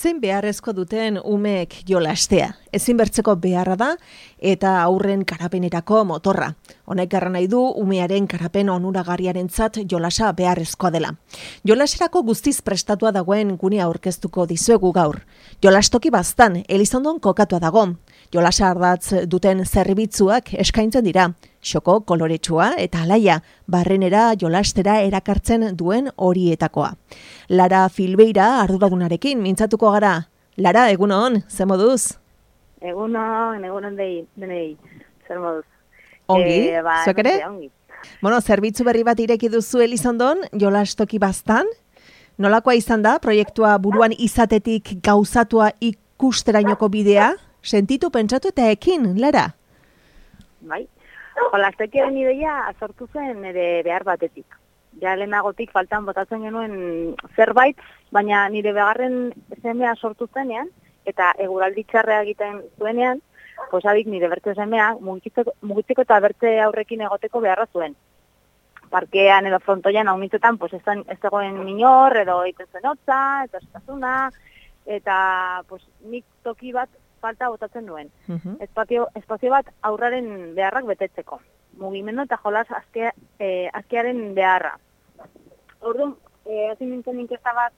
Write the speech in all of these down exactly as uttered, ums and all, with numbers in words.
Zein beharrezko duten umeek jolastea? Ezinbertzeko beharra da eta aurren karapenerako motorra. Honek garra nahi du umearen karapen onuragarriarentzat jolasa beharrezkoa dela. Jolaserako guztiz prestatua dagoen gunea aurkeztuko dizuegu gaur. Jolastoki Baztan, Elizondon kokatua dago. Jolasa ardatz duten zerbitzuak eskaintzen dira. Xoko, koloretsua eta alaia, barrenera jolastera erakartzen duen horietakoa. Lara Filbeira arduradunarekin mintzatuko gara. Lara, egunon, ze moduz? Egunon, egunon dei, denei, zer moduz. Ongi, e, ba, zuek ere? Ongi. Bueno, zerbitzu berri bat ireki duzu Elizondon, Jolastoki Baztan. Nolakoa izan da, proiektua buruan izatetik gauzatua ikusterainoko bidea? Sentitu, pentsatu eta ekin, Lara? Bai, jolastokiaren ideia sortu zen ere behar batetik. Ja lehenagotik faltan botatzen genuen zerbait, baina nire begarren semea sortu zenean, eta eguraldi txarrea egiten zuenean, posadik nire bertze semea mugitzeko, mugitzeko eta bertze aurrekin egoteko beharra zuen. Parkean edo frontoian hau mitzetan, pues, ez, ez dagoen minor, edo egiten zen hotza, eta estazuna, eta pues, nik toki bat falta botatzen duen. Uh-huh. Espazio, espazio bat aurraren beharrak betetzeko. Mugimendu eta jolas azke, eh, azkearen beharra. Orduan, eh, hasi nintzen inkesta bat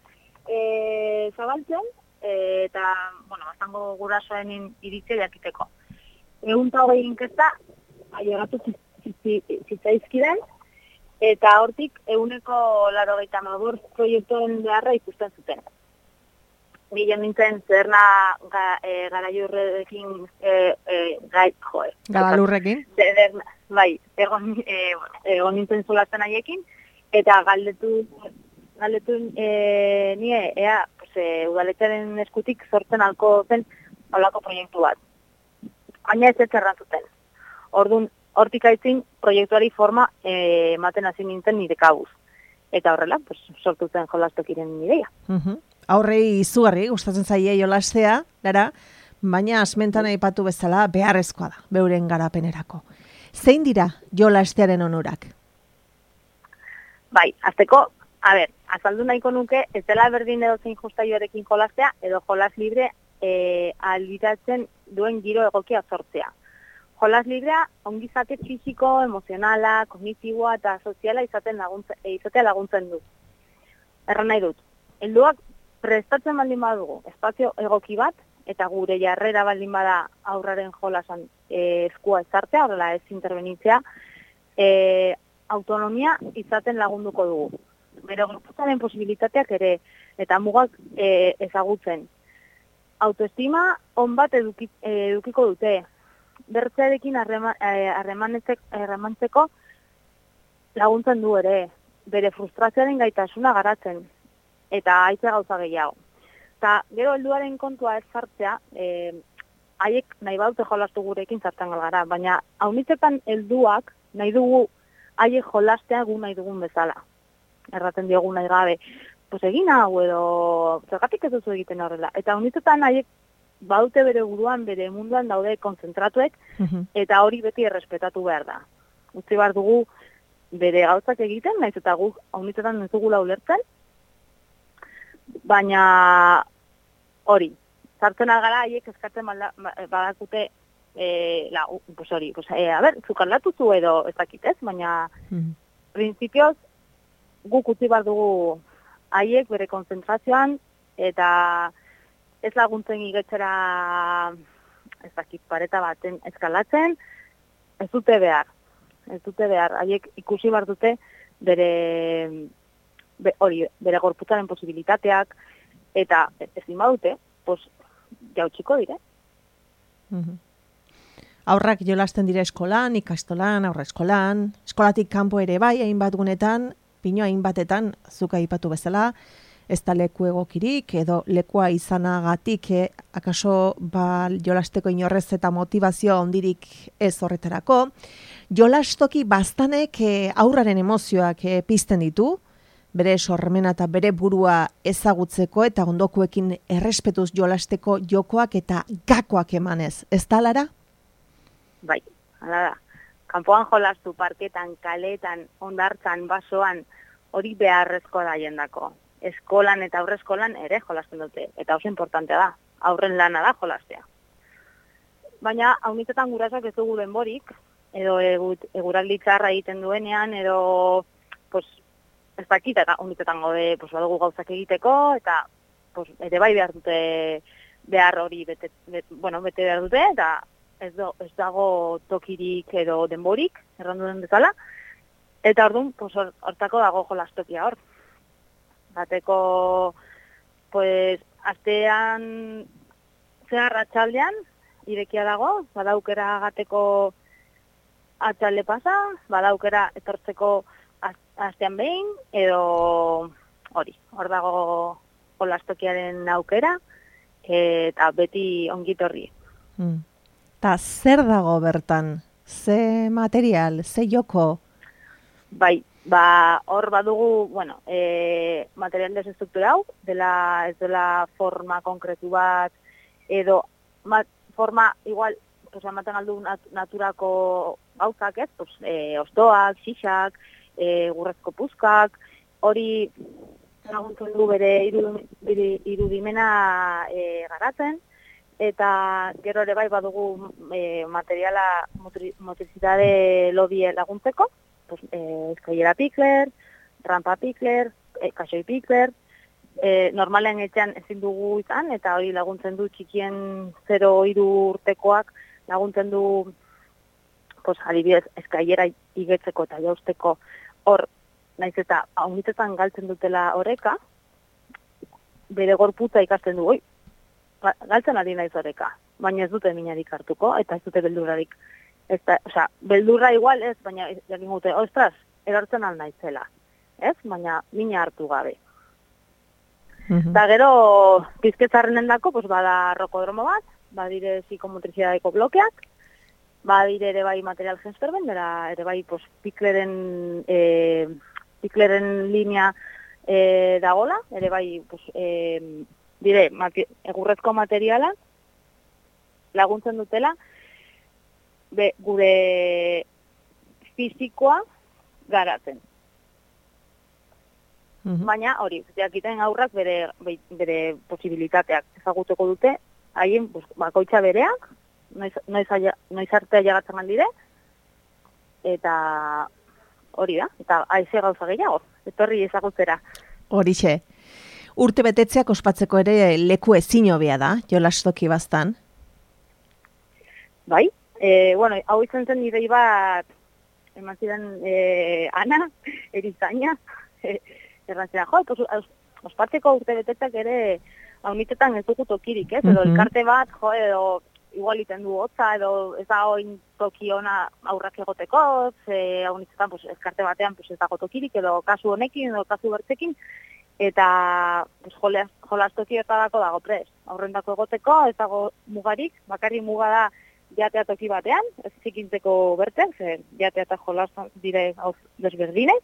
eh, zabaltzen, eh, eta, bueno, azango gurasoen iritzia jakiteko. Egun eta hogei inkesta, ailegatu zitzaizkidan, eta hortik eguneko laurogeita hamar proiektuen beharra ikusten zuten. Bilen nintzen zerna ga, e, garaiurrekin e, e, gai, joe. Galalurrekin? Bai, egon, e, egon nintzen zolazten haiekin, eta galdetu, galdetu e, nie, ea, pues, e, udaletxaren eskutik sortzen alko zen holako proiektu bat. Baina ez ez errantzuten. Orduan, hortik aitzin proiektuari forma e, ematen hasi nintzen nire kabuz. Eta horrela, pues, sortu zen jolastokiren ideia. Uh-huh. Aurrei izugarri gustatzen zaie jolastea, Lara, baina asmentan aipatu bezala beharrezkoa da, beuren garapenerako. Zein dira jolastearen onurak? Bai, azteko, a ber, azaldu nahiko nuke, ez dela berdin edo zein jostailuarekin jolastea, edo jolas libre e, aldiratzen duen giro egokia sortzea. Jolas librea ongizate fisiko, emozionala, kognitiboa eta soziala izaten laguntzen, izatea laguntzen du. Erran nahi dut, helduak prestatzen baldin badugu espazio egoki bat, eta gure jarrera baldin bada aurraren jolasan e, eskua ezartzea, horrela ez intervenitzea, e, autonomia izaten lagunduko dugu. Bero gorputzaren posibilitateak ere, eta mugak e, ezagutzen. Autoestima on bat eduki, e, edukiko dute. Bertzearekin harremantzeko laguntzen du ere, bere frustrazioaren gaitasuna garatzen, eta haitze gauza gehiago. Eta gero helduaren kontua ez sartzea, e, haiek nahi baute jolastu gurekin zartan gara, baina haunitzetan helduak nahi dugu haiek jolastea gu nahi dugun bezala. Erraten diogu nahi gabe, pues egin hau edo zergatik ez duzu egiten horrela. Eta haunitzetan haiek baute bere buruan, bere munduan daude konzentratuek, uh-huh. eta hori beti errespetatu behar da. Utzi behar dugu bere gauzak egiten, nahiz eta gu haunitzetan ez dugula ulertzen, baina hori, zartzen algara haiek eskatzen badakute, e, la, pues hori, pues, e, a ber, zukarlatu zu edo ez dakitez, baina uh-huh. prinsipioz guk utzi behar dugu haiek bere konzentrazioan, eta ez laguntzen igetzera ez dakit pareta baten eskalatzen, ez dute behar. Ez dute behar. Haiek ikusi behar dute bere, be, hori, bere gorputzaren posibilitateak, eta ezin badute, pues, jautxiko dire. Uh-huh. Aurrak jolasten dira eskolan, ikastolan, aurra eskolan, eskolatik kanpo ere bai, hainbat gunetan, pino hainbatetan, zuka aipatu bezala, ez da leku egokirik, edo lekua izanagatik, eh, akaso ba, jolasteko inorrez eta motivazioa ondirik ez horretarako. Jolastoki Baztanek eh, aurraren emozioak eh, pizten ditu, bere sormena eta bere burua ezagutzeko eta ondokuekin errespetuz jolasteko jokoak eta gakoak emanez. Ez da, Lara? Bai, hala da. Kanpoan jolastu, parketan, kaletan, ondartzan, basoan, hori beharrezko da jendako. eskolan eta aurre eskolan ere jolasten dute. Eta oso importantea da, aurren lana da jolastea. Baina, haunitetan gurasoak ez dugu denborik, edo egut, eguraldi txarra egiten duenean, edo, pues, ez dakit, eta haunitetan gaude, pues, badugu gauzak egiteko, eta, pues, ere bai behar dute, behar hori bete, bet, bueno, bete behar dute, eta ez, do, ez dago tokirik edo denborik, errandu den bezala, eta orduan, pues, hortako dago jolastokia hor. Bateko, pues, astean, zehar atxaldean, irekia dago, badaukera gateko atxalde pasa, badaukera etortzeko astean behin, edo hori, hor dago jolastokiaren aukera, eta beti ongitorri. Mm. Ta zer dago bertan? Ze material, ze joko? Bai, ba, hor badugu, bueno, e, material desestrukturau, dela, ez dela forma konkretu bat, edo mat, forma igual, pues, ematen aldu nat, naturako gauzak, ez? Pues, e, ostoak, xixak, e, gurrezko puzkak, hori laguntzen du bere, iru, bere irudimena e, garatzen, eta gero ere bai badugu e, materiala motrizitate lobie laguntzeko, pues, e, eskailera pikler, rampa pikler, e, kasoi pikler, e, normalen etxean ezin dugu izan, eta hori laguntzen du txikien zero hiru urtekoak laguntzen du, pues, adibidez, eskailera igetzeko eta jausteko hor, naiz eta haunitetan galtzen dutela oreka, bere gorputza ikasten du, oi, galtzen ari naiz oreka, baina ez dute minarik hartuko, eta ez dute beldurrarik. Ez da, osea, beldurra igual ez, baina jakin gute, ostras, erortzen al naizela, ez? Baina mina hartu gabe. Mhm. Eta gero, pizketzarrenen dako, pues, bada rokodromo bat, badire psikomotriziadeko blokeak, badire ere bai material gensperben, bera ere bai pues, pikleren, e, pikleren linea e, dagola, ere bai pues, e, dire, mati, egurrezko materiala laguntzen dutela, be, gure fizikoa garatzen. Mhm. Baina hori, jakiten aurrak bere, bere posibilitateak ezagutuko dute, haien pues, bakoitza bereak, noiz, noiz, aia, noiz artea jagatzen aldire, eta hori da, eta aize gauza gehiago, etorri ezagutzera. Horixe. Urte betetzeak ospatzeko ere leku ezin hobea da, jolastoki baztan. Bai, e, bueno, hau izan zen idei bat, eman ziren e, Ana, erizaina, e, errantzera, jo, pues, ospatzeko urte betetzeak ere haunitetan ez dugu tokirik, ez? Edo Mhm. elkarte bat, jo, edo igual iten du hotza, edo ez da oin toki ona aurrak egoteko, ze haunitetan pues, elkarte batean pues, ez dago tokirik, edo kasu honekin, edo kasu bertzekin, eta pues, jolas, jolastoki eta dako dago prez. Aurrendako egoteko, ez dago mugarik, bakarri muga da jatea toki batean, ez zikintzeko bertzen, ze jatea eta jolas dire gauz desberdinek,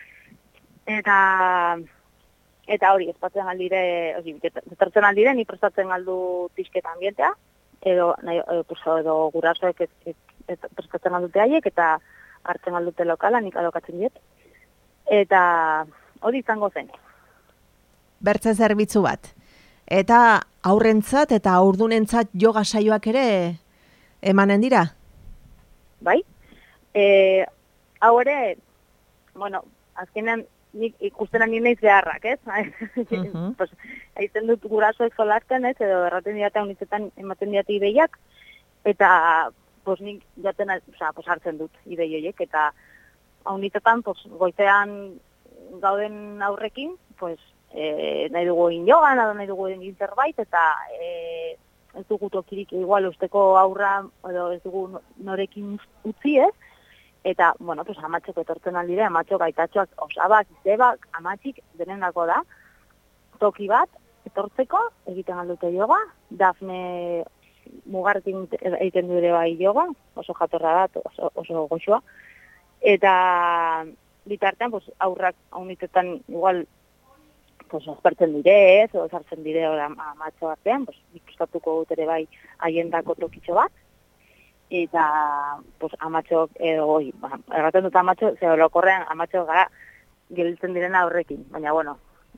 eta eta hori, espatzen aldire, ozi, betartzen aldire, ni prestatzen aldu tisketa ambientea, edo, nahi, edo, pues, edo gurasoek ez, ez, ez prestatzen aldute haiek, eta hartzen aldute lokala, nik alokatzen diet. Eta hori izango zen. Bertze zerbitzu bat. Eta aurrentzat eta aurdunentzat yoga saioak ere emanen dira? Bai? E, hau ere, bueno, azkenean nik ikusten ari naiz beharrak, ez? Mhm. Pues, aizen dut gurasoek solasten, ez? Edo erraten diate haunitzetan ematen diate ideiak, eta pues, nik jaten, oza, pues, hartzen dut idei horiek, eta haunitzetan pues, goizean gauden aurrekin, pues, e, nahi dugu egin jogan, edo nahi dugu egin zerbait, eta e, ez dugu tokirik igual usteko aurra, edo ez dugu norekin utzi, ez? Eta, bueno, pues, amatxeko etortzen aldire, amatxok, aitatxoak, osabak, izebak, amatxik, denendako da, toki bat, etortzeko, egiten aldute yoga, Dafne Mugarrekin egiten du ere bai yoga, oso jatorra da, oso, oso goxoa, eta bitartean, pues, aurrak haunitetan igual, pues, aspertzen dire, ez, o sartzen dire amatxo artean, pues, ikustatuko dut ere bai haiendako tokitxo bat, eta pues, amatxok, edo, oi, ba, erraten dut amatxo, ze orokorrean amatxo gara gelditzen direna horrekin, baina, bueno,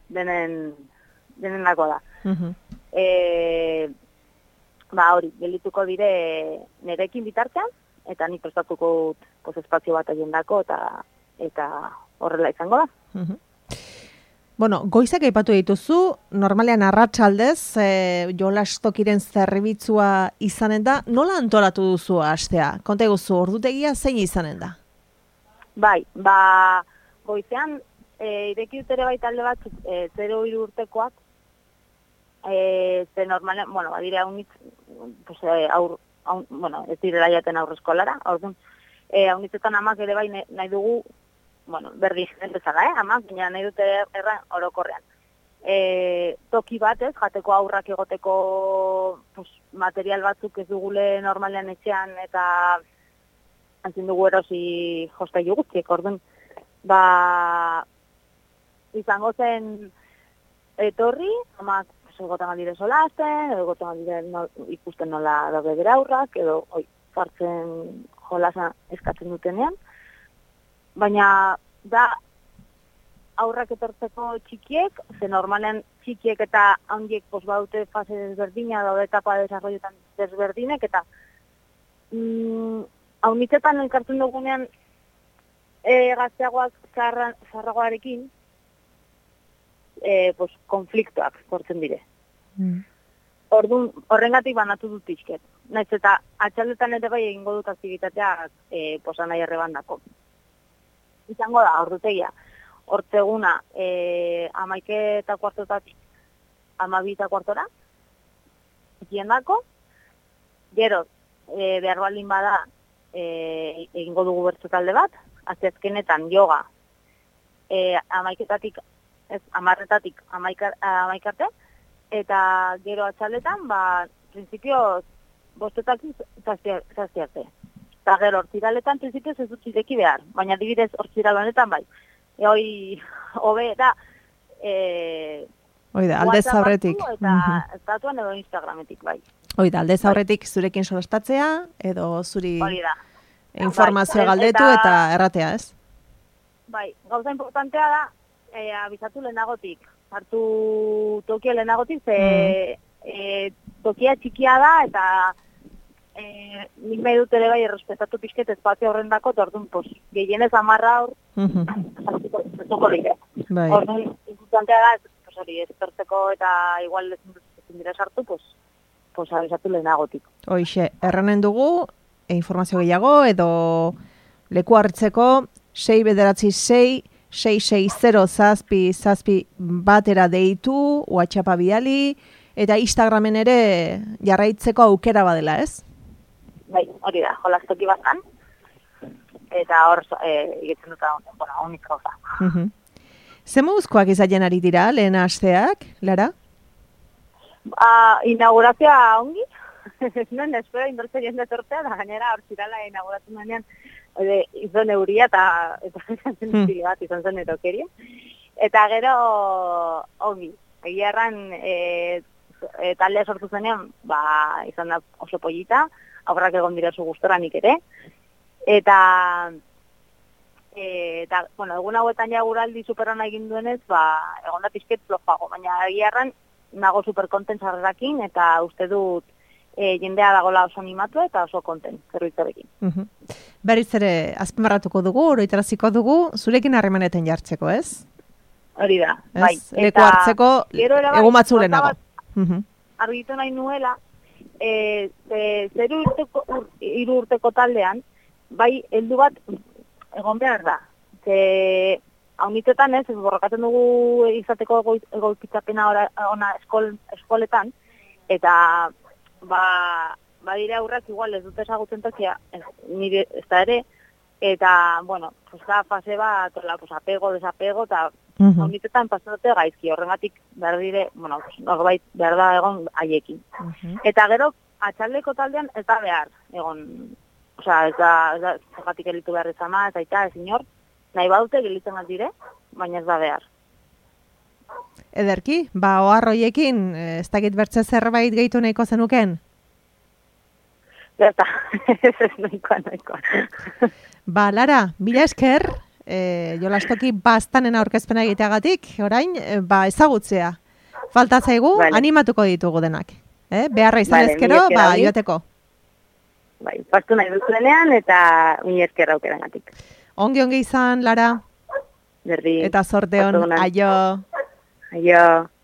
denen, denen dako da. Mhm. E, ba, hori, gelituko dire nerekin bitartean, eta ni prestatuko dut espazio bat egin dako, eta, eta horrela izango da. Mhm. Bueno, goizak aipatu dituzu, normalean arratsaldez, e, jolastokiren zerbitzua izanen da, nola antolatu duzu astea? Konta eguzu, ordutegia zein izanen da? Bai, ba, goizean, e, ireki dut ere bai talde bat, e, zero hiru urtekoak, e, ze normalean, bueno, badire haunitz, pues, e, aur, aun, bueno, ez direla jaten aurreskolara, orduan, e, haunitzetan amak ere bai nahi dugu, bueno, berdin bezala, eh, amak, baina nahi dute erran orokorrean. E, toki batez, jateko aurrak egoteko pues, material batzuk ez dugule normalean etxean, eta antzin dugu erosi jostailu guztiek, orduan, ba, izango zen etorri, amak egotan aldire solasten, edo egotan aldire no, ikusten nola daude bere aurrak, edo oi, fartzen jolasa eskatzen dutenean, baina da aurrak etortzeko txikiek, ze normalen txikiek eta handiek pos baute fase desberdina, daude etapa desarrollotan desberdinek, eta mm, haunitzetan elkartzen dugunean e, gazteagoak zarragoarekin, e, pues, konfliktoak sortzen dire. Mm. Orduan, horrengatik banatu dut izket. Naiz eta atxaldetan ere bai egingo dut aktivitateak e, posanai errebandako. Izango da, ordutegia. Hortzeguna, e, amaike eta kuartotatik, amabi eta kuartora, ikiendako. Gero, e, behar baldin bada, e, egingo dugu bertso talde bat, azkezkenetan yoga, e, amaiketatik, ez, amarretatik amaika, amaikarte, eta gero atxaletan, ba, prinsipio, bostetatik zazti arte. Eta gero, hortziraletan, prinsipio, ez dut zideki behar, baina dibidez hortziral honetan, bai. E, hoi, hobe, eta, e, Oida, aldez aurretik. Eta estatuan edo Instagrametik, bai. Oida, aldez aurretik zurekin solastatzea, edo zuri informazioa bai, galdetu eta, eta erratea, ez? Bai, gauza importantea da, e, abizatu lehenagotik, hartu tokia lehenagotik, ze mm. e, tokia txikia da, eta e, nik nahi dut ere bai errespetatu pixket espazio horren dako, eta orduan, pues, gehienez amarra hor, sartuko dira. Bai. Orduan, importantea da, pues, hori, ez pertzeko eta igual ezin dira sartu, pues, pues, abizatu lehenagotik. Hoixe, erranen dugu, e, informazio gehiago, edo leku hartzeko, sei bederatzi sei, sei sei zero zazpi zazpi batera deitu, WhatsAppa bidali, eta Instagramen ere jarraitzeko aukera badela, ez? Bai, hori da, jolastoki bazan, eta hor e, egitzen dut, bueno, unik gauza. Uh-huh. Ze moduzkoak izaten ari dira, lehen asteak, Lara? Uh, inaugurazioa ongi, nuen espero inbertze jende tortea, da gainera hor zirala inauguratzen denean, Ode, izan euria eta izan zen zile bat, izan zen erokeria. Eta gero, ongi, egia erran, e, e, taldea sortu zenean, ba, izan da oso pollita, aurrak egon direzu gustora nik ere. Eta, e, eta bueno, egun hauetan ja guraldi superrona egin duenez, ba, egon da pizket flojago, baina egia erran, nago superkonten zarrakin, eta uste dut, E, jendea dagoela oso animatu eta oso konten, zerbitzarekin. Uh-huh. Berriz ere, azpimarratuko dugu, oroitaraziko dugu, zurekin harremanetan jartzeko, ez? Hori da, ez? bai. Leku hartzeko, egun batzu lehenago. Uh-huh. Argitu nahi nuela, e, ze, zeru urteko, ur, iru urteko taldean, bai, heldu bat egon behar da. Ze, haunitetan ez, ez borrokatzen dugu izateko egoikitzapena ona eskol, eskoletan, eta ba, badire aurrak igual ez dute ezagutzen tokia, ez, nire ez da ere, eta, bueno, pues da fase bat, la, pues apego, desapego, eta uh-huh. honitetan pasatote gaizki, horrengatik behar dire, bueno, pues, norbait behar da egon haiekin. Uh-huh. Eta gero, atxaldeko taldean ez da behar, egon, osea, ez da, ez da, zergatik elitu behar ezama, ez aita, ez inor, nahi badute gelitzen bat dire, baina ez da behar. Ederki, ba, oharroiekin, ez dakit bertze zerbait gehitu nahiko zenuken? Eta, ez ez nahikoa, nahikoa. Ba, Lara, mila esker, e, jolastoki bastanen aurkezpena egiteagatik, orain, e, ba, ezagutzea. Falta zaigu, vale. Animatuko ditugu denak. Eh? Beharra izan vale, ezkero, ba, joateko. Bai, pastu nahi duzuenean eta mila esker aukerangatik. Ongi ongi izan, Lara. Berri. Eta sorte on, aio. Aio.